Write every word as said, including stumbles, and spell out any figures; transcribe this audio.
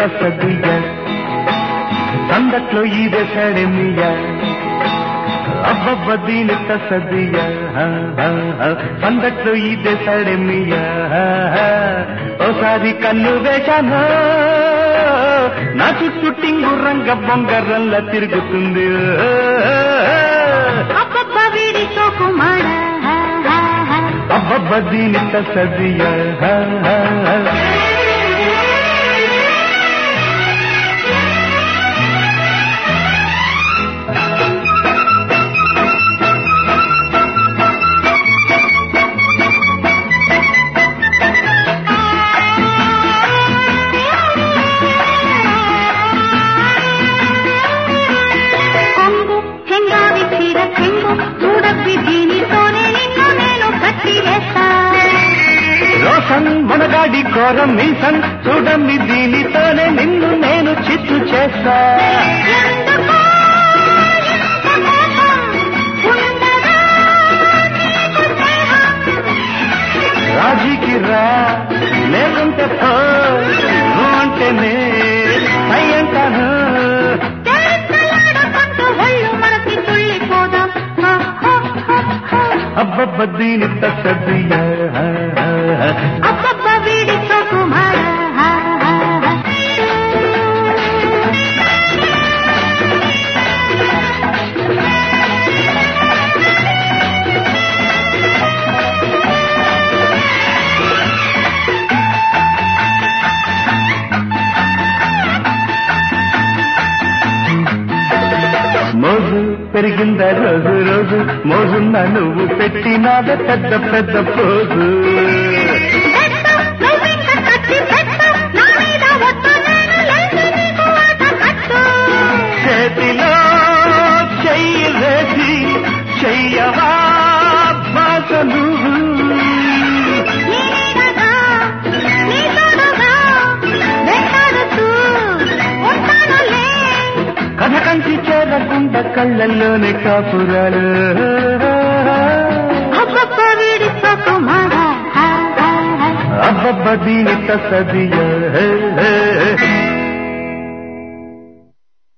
తసదియ సందట్లో ఈదే సడమియ అబ్బబ్బ దీని తసదియ సందట్లో ఈదే సడమియ ఓసారి కన్ను వేశాను నా చుట్టూ టింగు రంగ బొంగరల్లా తిరుగుతుంది అబ్బబ్బ వీడి సోకుమాడ అబ్బబ్బ దీని తసదియ మనగాడి కోరం మీసన్ చూడమ్మి దీనితోనే నిన్ను నేను చిత్తు చేస్తా రాజీకి రా లేకుంటే పో అంటేనే అయ్యంటాను అబ్బబ్బ దీని తసదియ అబ్బబ్బ వీడి సోకుమాడ మోజు పెరిగిందా రోజు రోజు మోజున్న నువ్వు పెట్టినాద పెద్ద పెద్ద పోజు చేతిలో చెయ్యి వేసి చెయ్యవా బాస నువ్వు కథ కంచి చేరకుండా కళ్ళల్లోనే కాపురాలు అబ్బబ్బ వీడి సోకుమాడ అబ్బబ్బ దీని తసదియ